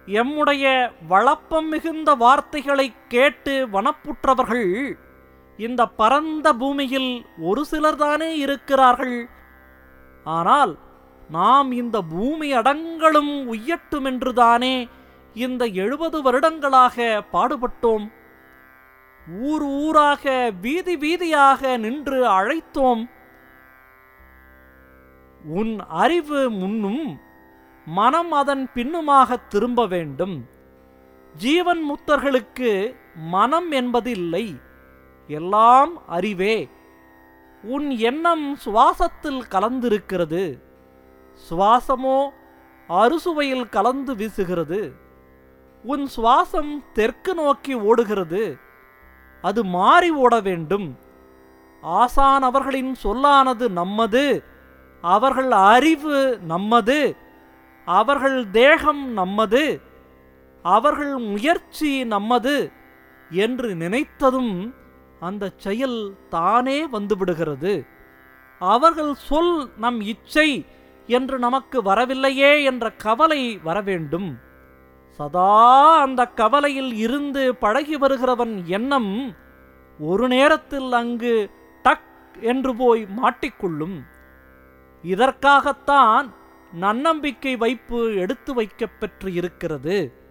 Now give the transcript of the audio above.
எம்முடைய வளப்பம் மிகுந்த வார்த்தைகளை கேட்டு வனப்புற்றவர்கள் இந்த பரந்த பூமியில் ஒரு சிலர்தானே இருக்கிறார்கள். ஆனால் நாம் இந்த பூமி அடங்களும் உய்யட்டுமென்றுதானே இந்த 70 வருடங்களாக பாடுபட்டோம். ஊர் ஊராக வீதி வீதியாக நின்று அழைத்தோம். உன் அறிவு முன்னும் மனம் அதன் பின்னுமாக திரும்ப வேண்டும். ஜீவன் முக்தர்களுக்கு மனம் என்பது இல்லை, எல்லாம் அறிவே. உன் எண்ணம் சுவாசத்தில் கலந்திருக்கிறது, சுவாசமோ அறுசுவையில் கலந்து வீசுகிறது. உன் சுவாசம் தெற்கு நோக்கி ஓடுகிறது, அது மாறி ஓட வேண்டும். ஆசான் அவர்களின் சொல்லானது நம்மது, அவர்கள் அறிவு நம்மது, அவர்கள் தேகம் நம்மது, அவர்கள் முயற்சி நம்மது என்று நினைத்ததும் அந்த செயல் தானே வந்துவிடுகிறது. அவர்கள் சொல் நம் இச்சை என்று நமக்கு வரவில்லையே என்ற கவலை வரவேண்டும். சதா அந்த கவலையில் இருந்து பழகி வருகிறவன் எண்ணம் ஒரு நேரத்தில் அங்கு டக் என்று போய் மாட்டிக்கொள்ளும். இதற்காகத்தான் நன்னம்பிக்கை வைப்பு எடுத்து வைக்கப் பெற்று இருக்கிறது.